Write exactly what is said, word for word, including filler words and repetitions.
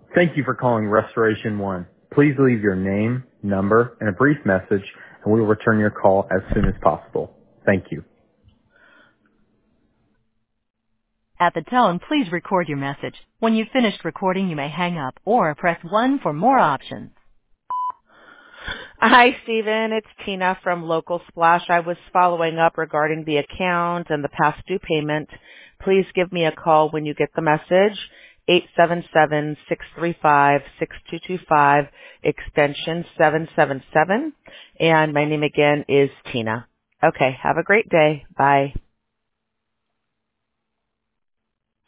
Thank you for calling Restoration One. Please leave your name, number, and a brief message, and we will return your call as soon as possible. Thank you. At the tone, please record your message. When you've finished recording, you may hang up or press one for more options. Hi, Stephen. It's Tina from Local Splash. I was following up regarding the account and the past due payment. Please give me a call when you get the message, eight seven seven, six three five, six two two five, extension seven seven seven. And my name again is Tina. Okay, have a great day. Bye.